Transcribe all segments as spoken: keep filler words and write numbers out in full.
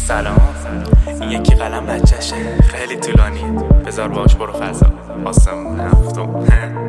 سلام. این یکی قلم بچشه خیلی طولانی، بذار باش برو فضا آسمون هفتم.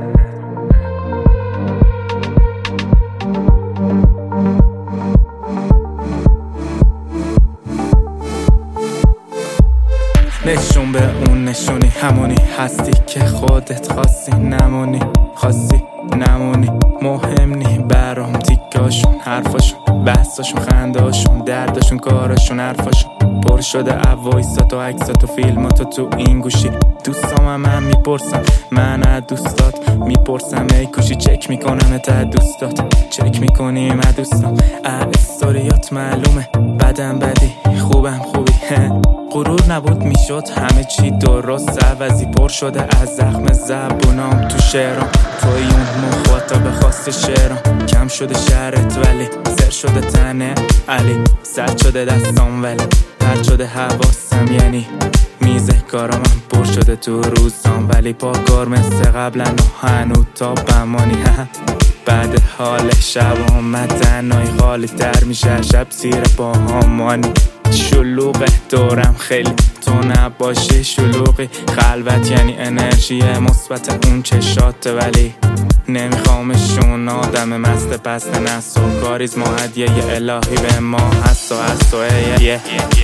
نشون به اون نشونی همونی هستی که خودت خواستی نمونی، خواستی نمونی. مهم نی برام تیکاشون، حرفاشون، بحثاشون، خنداشون، درداشون، کاراشون، حرفاشون. پر شده اوایسات و عکسات و فیلمات و تو این گوشی. دوستام هم من میپرسم، من از دوستات میپرسم ای کوشی. چک میکنم تا دوستات، چک میکنیم از دوستام. استوریات معلومه، بدم بدی خوبم خوبی. غرور نبود میشد همه چی درست، عوضی پر شده از زخم زبونام. تو شعرام توی اون مخاطب خاص شعرام. کم شده شعرت ولی سر شده تنه علی. سرد شده دستام ولی پرد شده حواسم، یعنی میزه کارام پر شده تو روزام. ولی پا کار مثل قبلا و هنو تا بمانی. بعد حال شب آمد تنهایی خالی تر میشه، شب زیر با همانی. شلوغه دورم خیلی، تو نباشی شلوغی. خلوت یعنی انرژی مثبت اون چشاته، ولی نمیخوامشون. آدم مست پست نست و کاریزما هدیه الهی به ما هست و هست و ایه.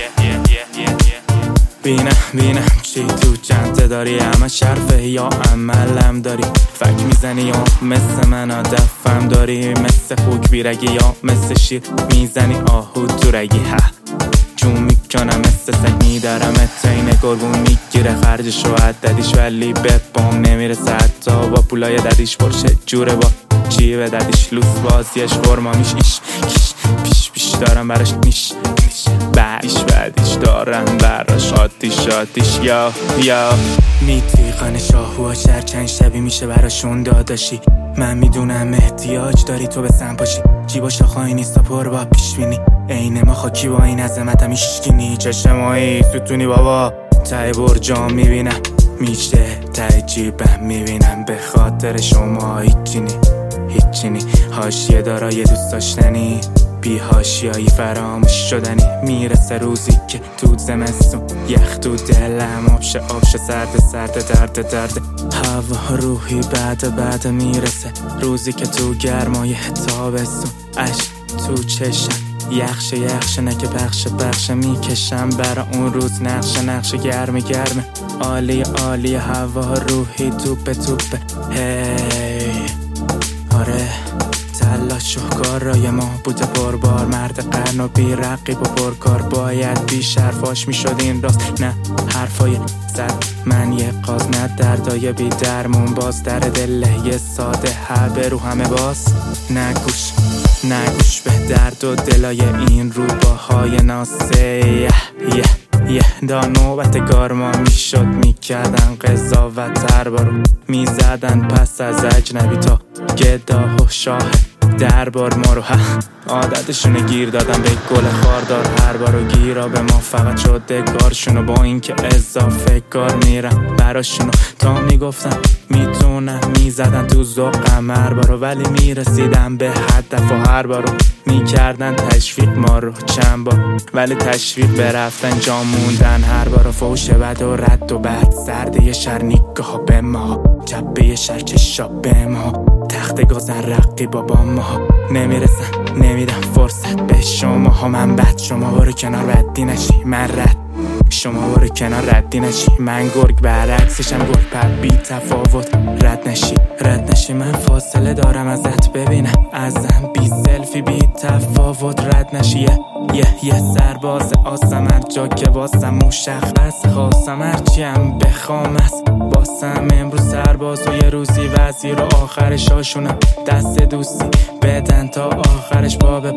بینم بینم چی تو چنته داری، همه شرفه یا عملم داری. فک میزنی یا مثل من دفم داری، مثل خوک بیرگی یا مثل شیر میزنی آهو تو رگی. ها جون میکنم مثل سگ میدارم اتین گرگون میگیره خرجشو عددیش، ولی به بام نمیرسه حتی با پولای ددیش. پرشه جوره با چی به ددیش، لوس بازیش خورما میش ایش کش. پیش پیش دارم براش نیش نیش، بعدیش بعدیش دارم براش آتیش آتیش. یا یا میتیقان شاهو شهر چند شبی میشه براشون داداشی. من میدونم احتیاج داری تو به سم پاشی، جیبا شاخایی نیستا پر با پیش بینی. عین ما خاکی با این عظمتم ایشگینی. چشمایی ستونی بابا ته برجام میبینم، میشه ته جیبم میبینم. به خاطر شما هیچینی هیچینی. حاشیه دارای دوست داشتنی، بی حاشیه‌ای فراموش شدنی. میرسه روزی که تو زمستون یخ تو دلم آبشه آبشه، سرد سرد درد درد هوا روحی. بعد بعد میرسه روزی که تو گرمای تابستون عشق تو چشم یخشه یخشه، نه که پخشه پخشه. میکشم برا اون روز نقشه نقشه گرمه گرمه. عالی عالی هوا روحی توپه توپه. هی آره تلاش و کار رای ما بوده پربار. مرد قرن و بی رقیب و پرکار، باید بیش حرفاش میشد این راست. نه حرفای زد من یه قاز، نه دردای بی درمون باز. در دل یه ساده هر رو همه باز. نگوش نگوش به درد و دلای این روباهای ناسه. یه یه یه دا نوبت گارما میشد میکردن قضاوت هر بارو میزدن پس از اجنبی تا گدا و شاه دربار ما رو. عادتشونه گیر دادن به گل خاردار هر بارو. گیرا به ما فقط شده کارشونو، با اینکه اضافه کار میرم براشونو. تا میگفتم میتونم میزدن تو ذوقم هر بارو، ولی میرسیدم به هدف و هر بارو میکردن تشویق ما رو چند بار. ولی تشویق به رفتن جا موندن هر بارو. فوش بد و رد و بد سرده یه شر نگاه به ما، جبه یه شر چشا به ما. تخت گازن رقی بابا ما نمیرسن، نمیدم فرصت به شما ها. من بد شما برو کنار ردی نشی، من رد شما برو کنار ردی نشی. من گرگ برعکسشم گرگ پر بی تفاوت. رد نشی رد نشی، من فاصله دارم ازت ببینم ازم بی سلفی بی تفاوت. رد نشی یه یه, یه سرباز آسم هر جا که واسم مشخص. خواستم هرچیم بخوام است باسم. امروز سرباز و یه روزی وزیر و آخرش هاشونم دست دوستی بدن تا آخرش باب